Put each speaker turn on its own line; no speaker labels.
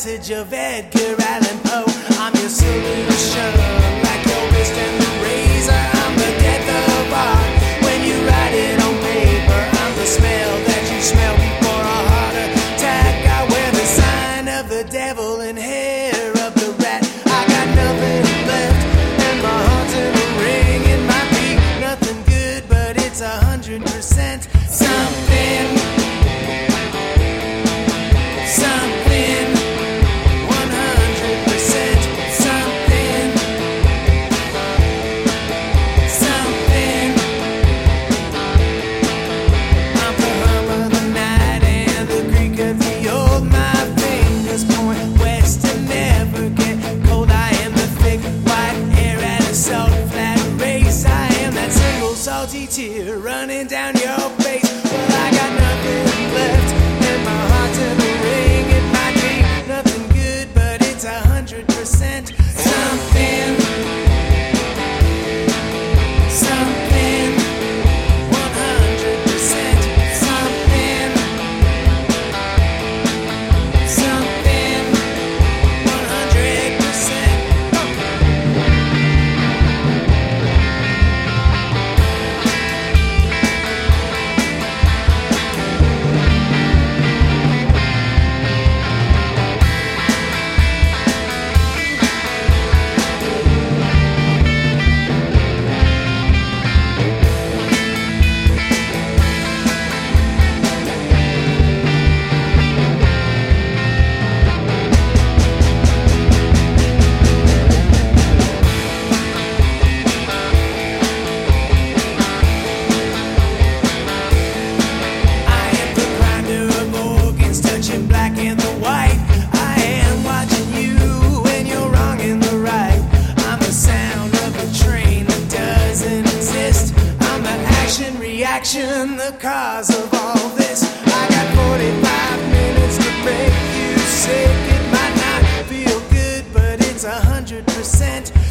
message of Edgar Allan Poe. I'm your solution, like your wrist and the razor. I'm the death of art when you write it on paper. I'm the smell that you smell before a heart attack. I wear the sign of the devil and hair of the rat. I got nothing left and my heart's in a ring. It might be nothing good, but it's 100% something. Something 100% something. Something. I'm the hum of the night and the creak of the old. My fingers point west and never get cold. I am the thick white air at a salt flat race. I am that single salty tear running down your face. Well, I got nothing left and my heart's in a ring. It might be nothing good, but it's 100% something. Something 100% something. Something 100%. Black and the white. I am watching you when you're wrong and the right. I'm the sound of a train that doesn't exist. I'm the action reaction, the cause of all this. I got 45 minutes to make you sick. It might not feel good, but it's 100%